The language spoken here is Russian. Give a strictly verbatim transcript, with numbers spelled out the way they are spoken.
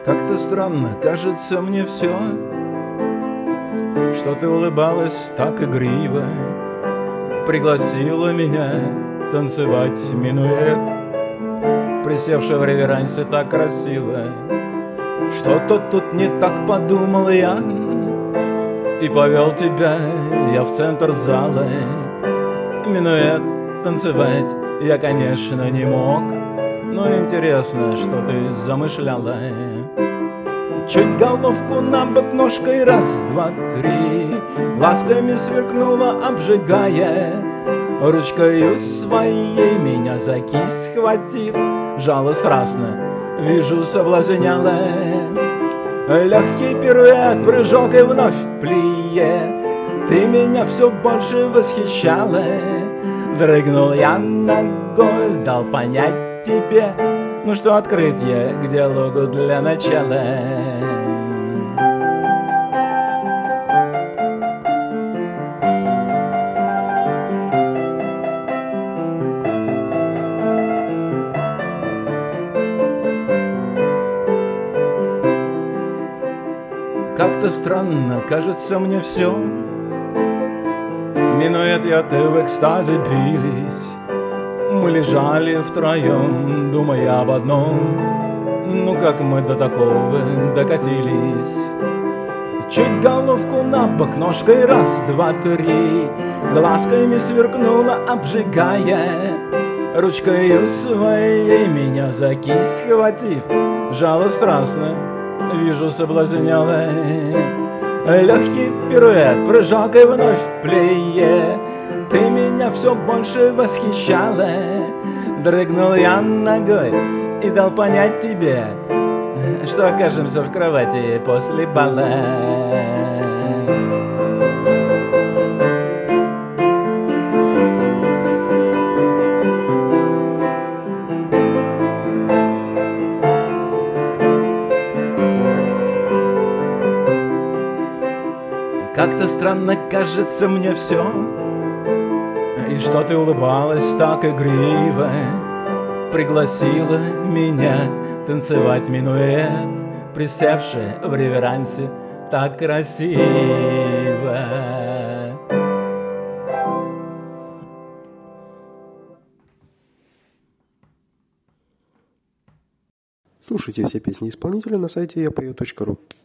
Как-то странно кажется мне все, что ты улыбалась так игриво, пригласила меня танцевать минуэт, присевшая в реверансе так красиво. Что-то тут не так, подумал я, и повел тебя я в центр зала. Минуэт танцевать я, конечно, не мог, но интересно, что ты замышляла. Чуть головку на бок ножкой, раз, два, три, глазками сверкнула, обжигая, ручкою своей меня за кисть схватив, жало страстно, вижу, соблазняла. Легкий пируэт, прыжок и вновь плие, ты меня все больше восхищала. Дрыгнул я ногой, дал понять тебе, ну что, открытие к диалогу для начала. Как-то странно кажется мне все. Минуэт и ты в экстазе бились. Мы лежали втроем, думая об одном. Ну как мы до такого докатились? Чуть головку на бок ножкой, раз, два, три, глазками сверкнула, обжигая, ручкою своей меня за кисть схватив, жало страстно, вижу, соблазняла. Легкий пируэт, прыжок и вновь плее, ты меня все больше восхищала. Дрыгнул я ногой и дал понять тебе, что окажемся в кровати после бала. Как-то странно кажется мне все, и что ты улыбалась так игриво, пригласила меня танцевать минуэт, присевшая в реверансе так красиво. Слушайте все песни исполнителя на сайте я пою точка ру.